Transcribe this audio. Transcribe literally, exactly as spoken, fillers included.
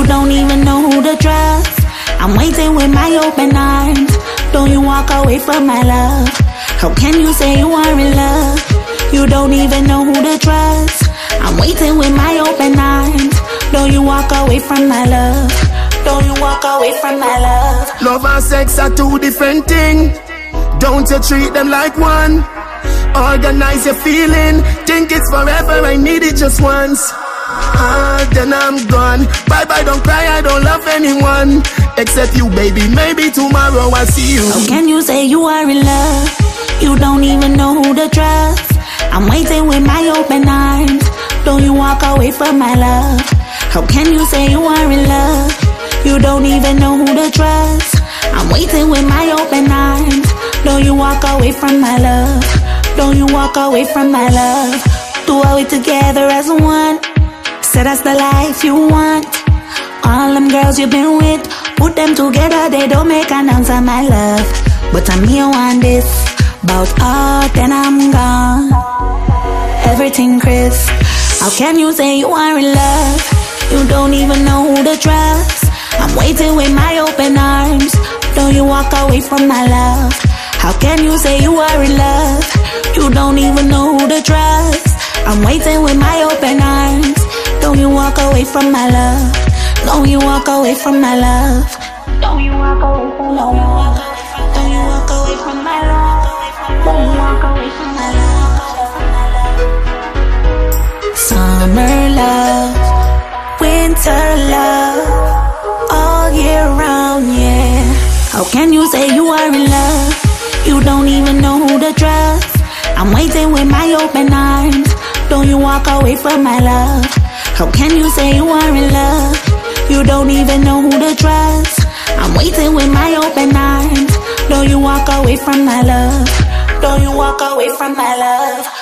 don't even know who to trust. I'm waiting with my open arms. Don't you walk away from my love. How can you say you are in love? You don't even know who to trust. I'm waiting with my open arms. Don't you walk away from my love. Don't you walk away from my love. Love and sex are two different things. Don't you treat them like one. Organize your feeling. Think it's forever, I need it just once. Ah, then I'm gone. Bye bye, don't cry, I don't love anyone except you, baby, maybe tomorrow I'll see you. How can you say you are in love? You don't even know who to trust. I'm waiting with my open arms. Don't you walk away from my love. How can you say you are in love? You don't even know who to trust. I'm waiting with my open arms. Don't you walk away from my love. Don't you walk away from my love. Do all we together as one. Say that's the life you want. All them girls you've been with, put them together, they don't make an ounce of my love. But I'm here on this, about all, then I'm gone. Everything crisp. How can you say you are in love? You don't even know who to trust. I'm waiting with my open arms. Don't you walk away from my love. How can you say you are in love? You don't even know who to trust. I'm waiting with my open arms. Don't you walk away from my love. Don't you walk away from my love. Don't you walk away from my love. Don't you walk away from my love. Don't you walk away from my love. Summer love, winter love, all year round, yeah. How can you say you are in love? You don't even know who to trust. I'm waiting with my open arms. Don't you walk away from my love. How can you say you are in love? You don't even know who to trust. I'm waiting with my open arms. Don't you walk away from my love. Don't you walk away from my love.